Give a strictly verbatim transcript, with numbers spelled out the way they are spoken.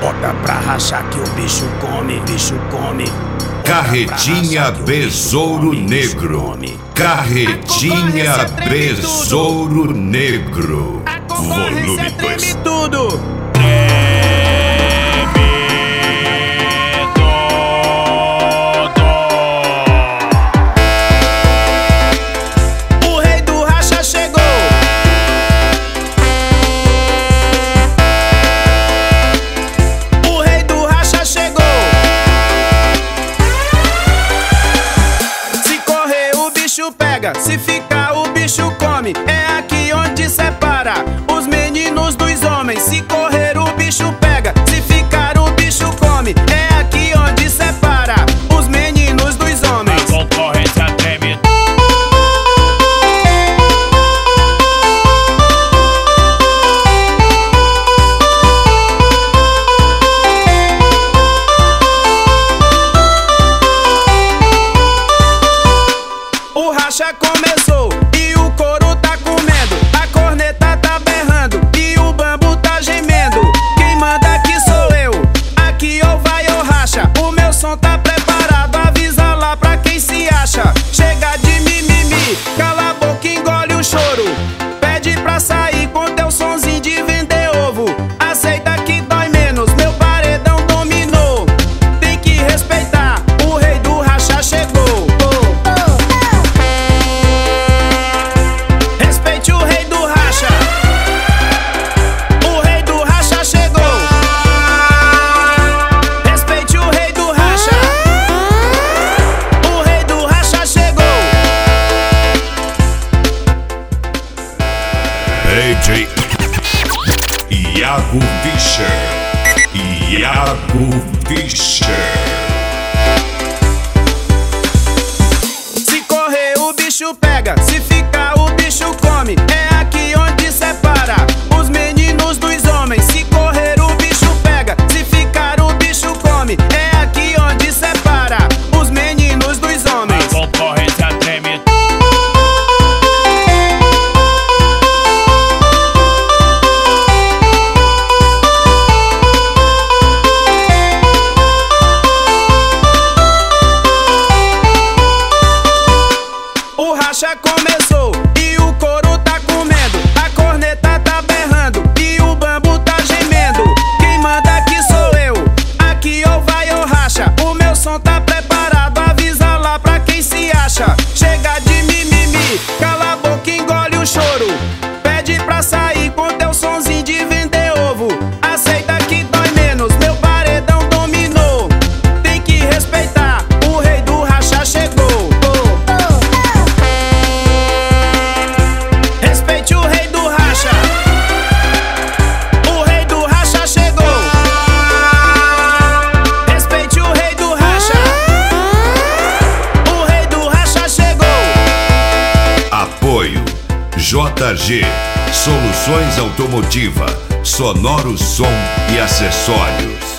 Bota pra rachar que o bicho come, bicho come. Carretinha Besouro Negro. Carretinha Besouro Negro. Volume dois. Tudo. Se ficar o bicho come, é aqui onde separa os meninos dos homens. Se correr o bicho pega, se ficar o bicho come, é aqui onde separa os meninos dos homens. A concorrência treme. O racha começou e o couro tá comendo, a corneta tá berrando e o bambu tá gemendo. Quem manda aqui sou eu, aqui ou vai ou racha. O meu som tá preparado, avisa lá pra quem se acha. Chega de mimimi, cala a boca e engole o choro. Pede pra sair com teu sonzinho de vender ovo. Aceita que dói menos, meu paredão dominou. Tem que respeitar, o rei do racha chegou. D J Iago Fischer. Iago Fischer. Se correr o bicho pega, se ficar o bicho come, é aqui onde separa os meninos dos homens. Se correr o bicho pega, se ficar o bicho come, é aqui onde separa os meninos dos homens. A concorrência treme. O racha começou e o couro tá comendo, a corneta tá berrando e o bambu tá gemendo. Quem manda aqui sou eu, aqui ou vai ou racha. O meu som tá preparado, avisa lá pra quem se acha. Chega de mimimi, cala a boca e engole o choro. Pede pra sair com teu sonzinho de vender ovo. Aceita que dói menos, meu paredão dominou. Tem que respeitar, o rei do racha chegou. Respeite o rei do racha. O rei do racha chegou. Respeite o rei do racha. O rei do racha chegou. Apoio J G Soluções Automotiva, Sonoro Som e Acessórios.